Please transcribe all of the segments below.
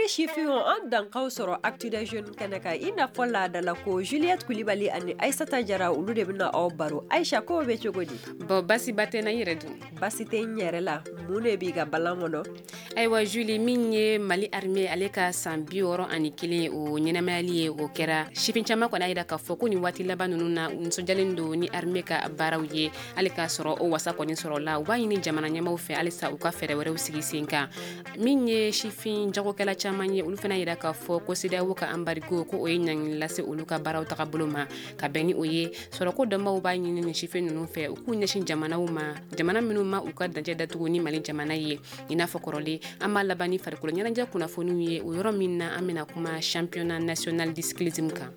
shifio an dankaw sɔrɔ Actu des Jeunes kɛnɛ kan i n'a fɔ laadala ko Juliette Kulibali ani Aissata Jara olu de bɛna aw baro. Aisha, ko bɛ cogo di? Bon, basi ba tɛ na i yɛrɛ dun? Basi tɛ n yɛrɛ la. Mun de b'i ka balan kɔnɔ? Ayiwa Julie, min ye Mali armée ale ka san 61 o ɲɛnɛmayali ye o kɛra shifin caman kɔni a yira k'a fɔ ko nin waati laban ninnu na nisɔndiyalen don ni armée ka baaraw ye hali k'a sɔrɔ o wasa kɔni sɔrɔla u b'a ɲini jamana ɲɛmaw fɛ halisa u ka fɛɛrɛ wɛrɛw sigi sen kan. Min ye shifin jagokɛla caman ye olu fana yira k'a fɔ ko CEDEAO ka embargo ko o ye ɲangili lase olu ka baaraw tagabolo ma ka bɛn ni o ye sɔrɔko dɔnbaw b'a ɲini nin shifin ninnu fɛ u k'u ɲɛsin jamanaw ma jamana minnu ma u ka dancɛ datugu ni Mali jamana ye i n'a fɔ kɔrɔlen an b'a laban ni farikolo ɲɛnajɛ kunnafoniw ye o yɔrɔ min na an bɛna kuma championnat national de cyclisme kan.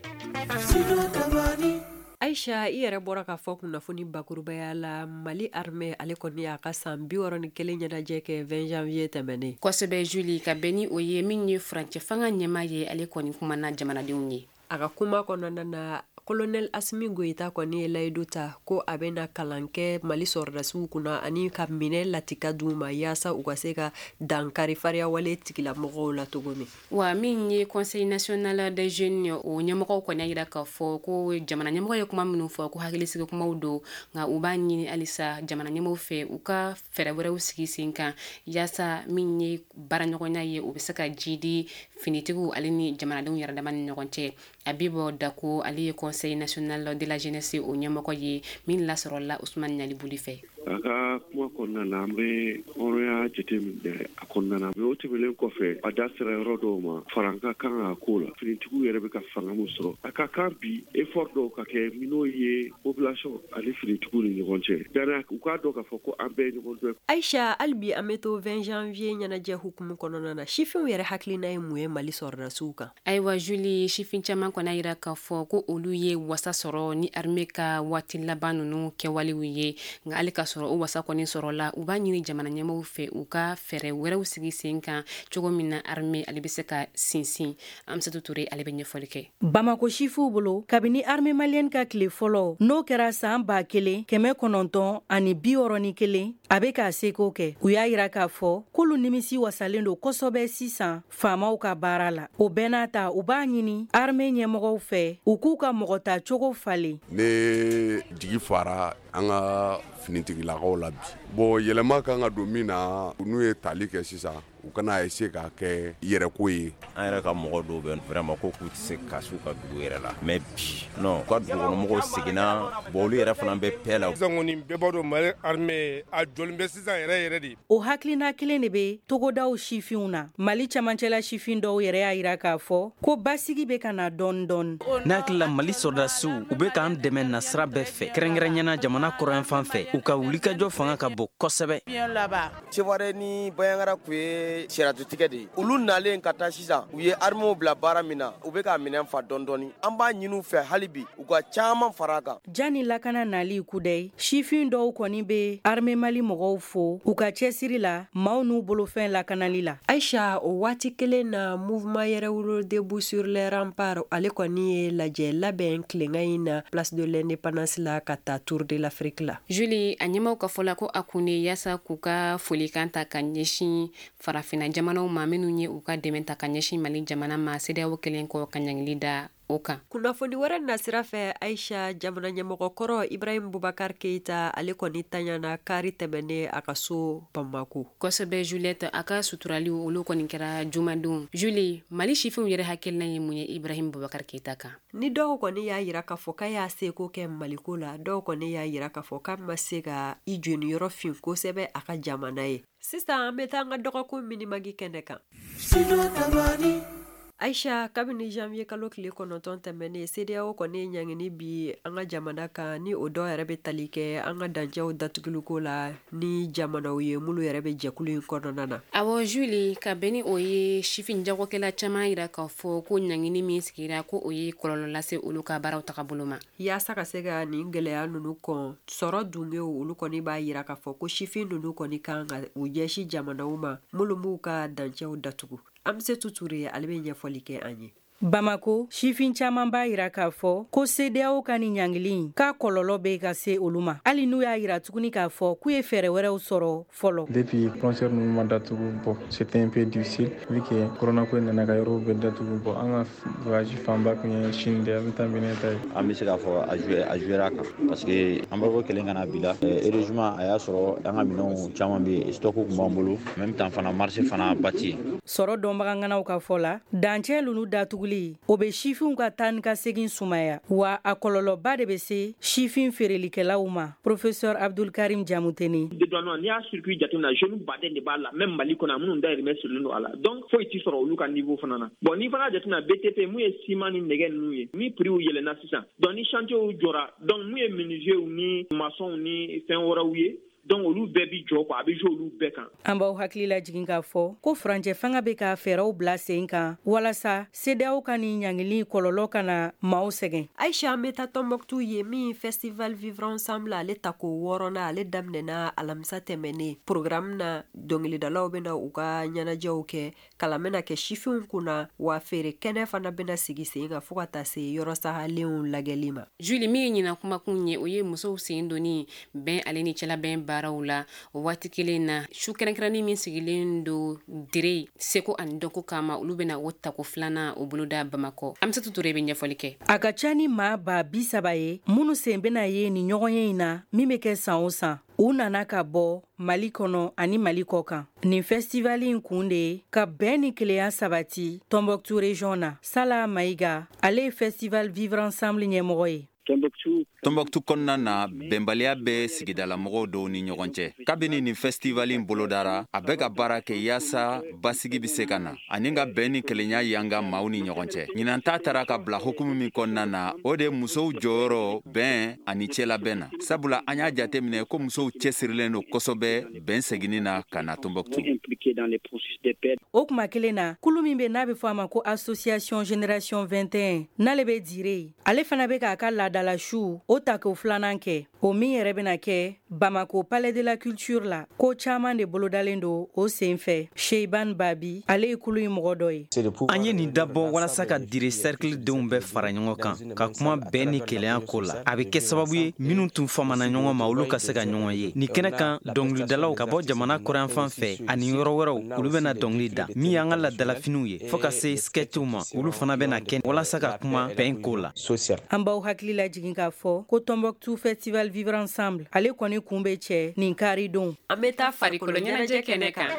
Aisha, i yɛrɛ bɔra k'a fɔ kunnafoni bakurubaya la Mali armée ale kɔni y'a ka san 61 ɲɛnajɛ kɛ 20 janvier tɛmɛnen. Kosɛbɛ Julie, ka bɛn ni o ye min ye furancɛ fanga ɲɛma ye ale kɔni kumana jamanadenw ye. A ka kuma kɔnɔna na Colonel Assimi Goïta kɔni ye layidu ta ko a bɛna kalan kɛ Mali sɔrɔdasiw kunna ani ka minɛ latika d'u ma yaasa u ka se ka dankari fariya wale tigilamɔgɔw la cogo min. Wa min ye Conseil national des jeunes o ɲɛmɔgɔw kɔni y'a yira k'a fɔ ko jamana ɲɛmɔgɔ ye kuma minnu fɔ ko hakilisigi kumaw don nka u b'a ɲini halisa jamana ɲɛmɔgɔw fɛ u ka fɛɛrɛ wɛrɛw sigi sen kan yaasa min ye baaraɲɔgɔnya ye o bɛ se ka jidi finitigiw ale ni jamanadenw yɛrɛ dama ni ɲɔgɔn cɛ. Abibo Dako ale ye Conseil national de la jeunesse o ɲɛmɔgɔ ye min lasɔrɔla Ousmane Ɲalibuli fɛ. A ka kuma kɔnɔna na an bɛ hɔrɔnya jateminɛ a kɔnɔna na o tɛmɛnen kɔfɛ a da sera yɔrɔ dɔw ma faranka kan ka ko la finitigiw yɛrɛ bɛ ka fanga min sɔrɔ a ka kan bi effort dɔw ka kɛ min'o ye population ani finitigiw ni ɲɔgɔn cɛ yani u k'a dɔn k'a fɔ ko an bɛɛ ɲɔgɔn dɔn. Aisha, hali bi an bɛ to 20 janvier ɲɛnajɛ hukumu kɔnɔna na sifinw yɛrɛ hakilina ye mun ye Mali sɔrɔdasiw kan? Ayiwa Julie, sifin caman kɔni yira k'a fɔ ko olu ye wasa sɔrɔ ni armée ka waati laban ninnu kɛwalew ye nka hali ka sɔrɔ o wasa kɔni sɔrɔla u b'a ɲini jamana ɲɛmaw fɛ u ka fɛɛrɛ wɛrɛw sigi sen kan cogo min na armée ale bɛ se ka sinsin. Amsatou Touré ale bɛ ɲɛfɔli kɛ. Bamako sifuw bolo kabini armée malienne ka tile fɔlɔ n'o kɛra san 1961 a bɛ k'a seko kɛ u y'a yira k'a fɔ k'olu nimisi wasalen don kosɛbɛ sisan faamaw ka baara la o bɛɛ n'a ta u b'a ɲini armée ɲɛmɔgɔw fɛ u k'u ka mɔgɔ ta cogo falen. Ne jigi fara an ka finitigilakaw la bi bon yɛlɛma kan ka don min na n'u ye tali kɛ sisan u kana essayer k'a kɛ yɛrɛko ye. An yɛrɛ ka mɔgɔ dɔw bɛ vraiment ko k'u tɛ se ka s'u ka dugu yɛrɛ la mais bi non u ka dugukɔnɔmɔgɔw seginna bon olu yɛrɛ fana bɛ paix la. Sisan kɔni bɛɛ b'a dɔn Mali armée a jɔlen bɛ sisan yɛrɛ de. O hakilina kelen de bɛ togodaw sifinw na Mali camancɛla sifin dɔw yɛrɛ y'a yira k'a fɔ ko basigi bɛ ka na dɔɔni dɔɔni. Ne hakili la Mali sɔrɔdasiw u bɛ k'an dɛmɛ nasira bɛɛ fɛ kɛrɛnkɛrɛnɲɛna jamana kɔrɔn fan fɛ u ka wulikajɔ fanga ka bon kosɛbɛ. Seware ni Bayangara kun ye sariyatutigɛ de ye olu nalen ka taa sisan u ye armeew bila baara min na u bɛ k'a minɛn fa dɔɔni dɔɔni an b'a ɲini u fɛ hali bi u ka caman fara a kan. Jani lakana nali kudɛ sifin dɔw kɔni bɛ armée Mali mɔgɔw fo u ka cɛsiri la maaw n'u bolofɛn lakanali la. Aisha, o waati kelen na mouvement yɛrɛwolo debout sur les remparts ale kɔni ye lajɛ labɛn tilenga in na place de l'indépendance la ka taa Tour de l'Afrique la. Julie, a ɲɛmaw ka fɔla ko a kun ye yaasa k'u ka folikan ta ka ɲɛsin farafina jamanaw ma minnu ye u ka dɛmɛ ta ka ɲɛsin Mali jamana ma CEDEAO kelen kɔ ka ɲangili da o kan. Kunnafoni wɛrɛ nasira fɛ Aisha, jamana ɲɛmɔgɔ kɔrɔ Ibrahim Boubacar Keita ale kɔni tanyana kari tɛmɛnen a ka so Bamako. Kosɛbɛ Juliette, a ka suturali olu kɔni kɛra jumadon. Julie, Mali sifinw yɛrɛ hakilina ye mun ye Ibrahim Boubacar Keita kan? Ni dɔw kɔni y'a yira k'a fɔ k'a y'a seko kɛ Maliko la dɔw kɔni y'a yira k'a fɔ k'a ma se ka i joniyɔrɔ fin kosɛbɛ a ka jamana ye. Sisan an bɛ taa an ka dɔgɔkun minimagi kɛnɛ kan. Aisha, kabini janvier kalo tile 9 tɛmɛnen CEDEAO kɔni ye ɲangini bi an ka jamana kan ni o dɔw yɛrɛ bɛ tali kɛ an ka dancɛw datuguliko la ni jamanaw ye mulu yɛrɛ bɛ jɛkulu in kɔnɔna na. Awɔ Julie, ka bɛn ni o ye sifin jagokɛla caman yira k'a fɔ ko ɲangini min sigira ko o ye kɔlɔlɔ lase olu ka baaraw tagabolo ma. Yaasa ka se ka nin gɛlɛya ninnu kɔn sɔrɔ dungew olu kɔni b'a yira k'a fɔ ko sifin ninnu kɔni kan ka u ɲɛsin jamanaw ma mulu m'u ka dancɛw datugu. Amsatou Touré ale bɛ ɲɛfɔli kɛ an ye. Bamako sifin caman b'a yira k'a fɔ ko CEDEAO ka ni ɲangili k'a kɔlɔlɔ bɛ ka se olu ma hali n'u y'a yira tuguni k'a fɔ k'u ye fɛɛrɛ wɛrɛw sɔrɔ fɔlɔ. Depuis frontière ninnu ma datugu c'était un peu difficile vu que corona ko nana ka yɔrɔw bɛɛ datugu an ka voyage fanba kun ye Chine de an bɛ taa minɛ ta ye. An bɛ se k'a fɔ a jouer a kan parce que an b'a fɔ kelen kana bi la heureusement a y'a sɔrɔ an ka minɛnw caman bɛ yen stock kun b'an bolo même temps fana marché fana bati. Sɔrɔ dɔnbaganganaw ka fɔ la dancɛ ninnu datuguli o bɛ sifinw ka taa ni ka segin sumaya wa a kɔlɔlɔba de bɛ se sifin feerelikɛlaw ma. Professeur Abdul Karim Jamuteni. Dédouanement n'i y'a circuit jateminɛ jeunes baden de b'a la même Mali kɔnɔ minnu dayirimɛ sirilen don a la donc foyi t'i sɔrɔ olu ka niveau fana na. Bon n'i fana jateminɛ BTP mun ye ciment ni nɛgɛ ninnu ye ni prix yɛlɛnna sisan donc ni chantier jɔra donc mun ye menuisier ni maçon ni fɛn wɛrɛw ye donc olu bɛɛ bi jɔ quoi a bɛ jouer olu bɛɛ kan. An b'aw hakili lajigin k'a fɔ ko furancɛ fanga bɛ ka fɛɛrɛw bila sen kan walasa CEDEAO ka ni ɲangili kɔlɔlɔ ka na maaw sɛgɛn. Aisha an bɛ taa Tombouctou ye min festival Vivre Ensemble ale tako 6nan ale daminɛna alamisa tɛmɛnen programme na dɔnkilidalaw bɛna u ka ɲɛnajɛw kɛ kalan bɛna kɛ sifinw kunna wa feere kɛnɛ fana bɛna sigi sen kan fo ka taa se yɔrɔ sahalenw lagɛli ma. Julie min ye ɲina kumakun ye o ye musow sen doni bɛn ale ni cɛlabɛn baaraw la waati kelen na su kɛrɛnkɛrɛnni min sigilen do dire seko ani dɔnko kama olu bɛna o tako filanan o boloda Bamakɔ. Amsatou Touré bɛ ɲɛfɔli kɛ. A ka ca ni maa ba 30 ye minnu sen bɛna ye ni ɲɔgɔnye in na min bɛ kɛ san o san. U nana ka bɔ Mali kɔnɔ ani Mali kɔ kan. Nin festival in kun de ye ka bɛn ni kelenya sabati Tombouctou région na. Sala Maïga ale ye festival Vivre Ensemble ɲɛmɔgɔ ye. Tombouctou kɔnɔna na bɛnbaliya bɛ sigidala mɔgɔw dɔw ni ɲɔgɔn cɛ. Kabini nin festival in bolodara a bɛ ka baara kɛ yaasa basigi bɛ se ka na ani ka bɛn ni kelenya yanga maaw ni ɲɔgɔn cɛ. Ɲinan ta taara ka bila hukumu min kɔnɔna na o de musow jɔyɔrɔ bɛn ani cɛlabɛn na. Sabula an y'a jate minɛ ko musow cɛsirilen don kosɛbɛ bɛn seginni na ka na Tombouctou. O kuma kelen na kulu min bɛ n'a bɛ fɔ a ma ko Association Génération 21 n'ale bɛ dire ale fana bɛ k'a ka laadala su o tako filanan kɛ o min yɛrɛ bɛna kɛ Bamako Palais de la Culture la ko caman de bolodalen do o senfɛ. Sheiban Babi ale ye kulu in mɔgɔ dɔ ye. An ye nin dabɔ walasa ka dire cercle denw bɛɛ fara ɲɔgɔn kan ka kuma bɛn ni kelenya ko la. A bɛ kɛ sababu ye minnu tun famana ɲɔgɔn ma olu ka se ka ɲɔgɔn ye. Nin kɛnɛ kan dɔnkilidalaw ka bɔ jamana kɔrɔn fan fɛ ani yɔrɔ wɛrɛw olu bɛna dɔnkili da min y'an ka ladalafiniw ye fo ka se sketchw ma olu fana bɛna kɛ walasa ka kuma bɛn ko la. An b'aw hakili lajigin k'a fɔ ko Tombouctou Festival Vivre Ensemble ale kɔni kun bɛ cɛ nin kari don. An bɛ taa farikolo ɲɛnajɛ kɛnɛ kan.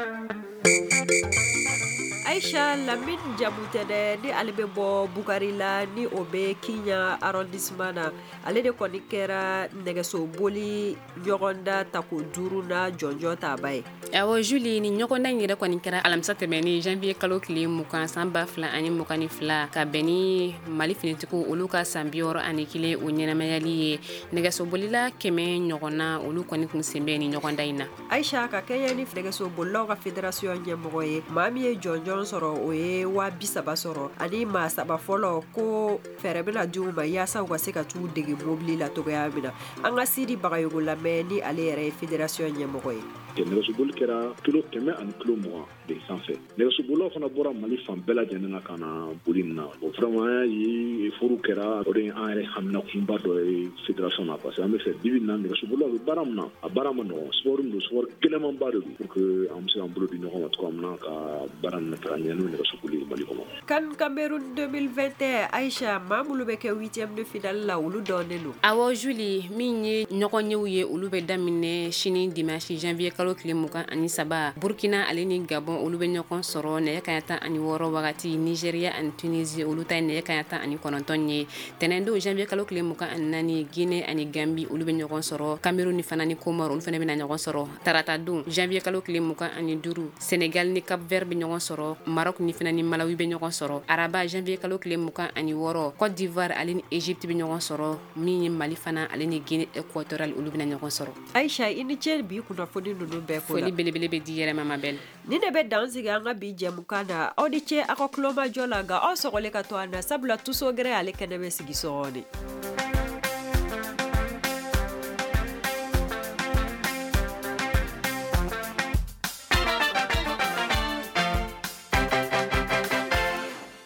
Aisha Lamine Jamutɛnɛ ni ale bɛ bɔ Bukari la ni o bɛ Kiɲa arrondissement na ale de kɔni kɛra nɛgɛsoboli ɲɔgɔnda tako 5 na jɔnjɔ taba ye. Awɔ Julie ni ɲɔgɔnda in yɛrɛ kɔni kɛra alamisa tɛmɛnen janvier kalo tile 20 san 2022 ka bɛn ni Mali finitigiw olu ka san 61 o ɲɛnamayali ye nɛgɛsobolila 100 ɲɔgɔnna olu kɔni kun sen bɛ ni ɲɔgɔnda in na. Aisha ka kɛɲɛ ni nɛgɛsobolilaw ka fédération ɲɛmɔgɔ ye maa min ye jɔnjɔn sɔrɔ o ye 30 sɔrɔ ani maa 3 fɔlɔ ko fɛɛrɛ bɛna di u ma yaasa u ka se ka t'u dege mobili la togoya min na. An ka Sidi Bagayogo lamɛn ni ale yɛrɛ ye fédération ɲɛmɔgɔ ye. Nɛgɛsoboli kɛra kilo 100 ani kilo 20 de sanfɛ. Nɛgɛsobolilaw fana bɔra Mali fan bɛɛ lajɛlen na ka na boli nin na. O vraiment an y'a ye furu kɛra o de an yɛrɛ hamina kunba dɔ ye fédération na parce que an bɛ fɛ bibi na nɛgɛsobolilaw bɛ baara min na a baara ma nɔgɔn sport min don sport gɛlɛnmanba de don pour que an bɛ se k'an bolo di ɲɔgɔn ma cogoya min na ka baara nin taga ɲɛ n'o nɛgɛsoboli Mali kɔnɔ. CAN Cameroun 2021 Aisha maa minnu bɛ kɛ 8e de finale la olu dɔnnen don. Awɔ Julie min ye ɲɔgɔnyew ye olu bɛ daminɛ sini dimanche janvier kalo tile 23 Burkina ale ni Gabon olu bɛ ɲɔgɔn sɔrɔ nɛgɛ kanɲɛ 16 wagati Nigeria ani Tunisie olu ta ye nɛgɛ kanɲɛ 19 ye tɛnɛn don janvier kalo tile 24 Guinée ani Gambie olu bɛ ɲɔgɔn sɔrɔ Cameroun ni fana ni Comore olu fana bɛna ɲɔgɔn sɔrɔ tarata don janvier kalo tile 25 Sénégal ni Cap Vert bɛ ɲɔgɔn sɔrɔ Maroc ni fana ni Malawi bɛ ɲɔgɔn sɔrɔ araba janvier kalo tile 26 Côte d'Ivoire ale ni Égypte bɛ ɲɔgɔn sɔrɔ min ye Mali fana ale ni Guinée équatoriale olu bɛna ɲɔgɔn sɔrɔ. Aisha i ni cɛ bi kunnafoni ninnu bɛɛ ko la. Foli belebele bɛ di yɛrɛ Mama Belle. Ni de bɛ dansigi an ka bi jɛmukan na aw ni ce aw ka kulomajɔ la nka aw sɔgɔlen ka to an na sabula tuso gɛrɛ ale kɛnɛ bɛ sigi sɔgɔni.